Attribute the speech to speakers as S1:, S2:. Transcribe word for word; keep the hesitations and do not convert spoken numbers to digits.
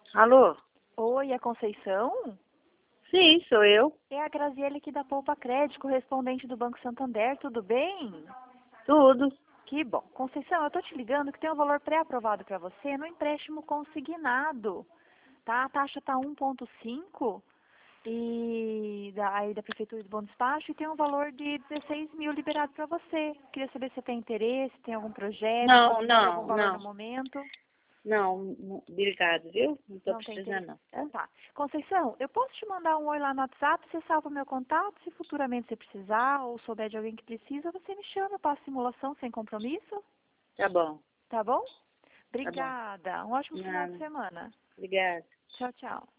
S1: Alô?
S2: Oi, a Conceição?
S1: Sim, sou eu.
S2: É a Graziele aqui da Poupa Crédito, correspondente do Banco Santander, tudo bem?
S1: Tudo.
S2: Que bom. Conceição, eu tô te ligando que tem um valor pré-aprovado para você no empréstimo consignado, tá? A taxa tá um vírgula cinco e da, aí da Prefeitura de Bom Despacho e tem um valor de dezesseis mil liberado para você. Queria saber se você tem interesse, tem algum projeto,
S1: Não,
S2: pode fazer algum
S1: não,
S2: valor no
S1: não.
S2: momento.
S1: Não, não, obrigado, viu? Não tô
S2: Não tem
S1: precisando,
S2: interesse?
S1: não.
S2: Então tá. Conceição, eu posso te mandar um oi lá no WhatsApp, você salva o meu contato, se futuramente você precisar ou souber de alguém que precisa, você me chama, eu passo simulação sem compromisso,
S1: Tá bom,
S2: tá bom?
S1: tá bom.
S2: Obrigada. Um ótimo final de
S1: Nada.
S2: semana.
S1: Obrigada.
S2: Tchau, tchau.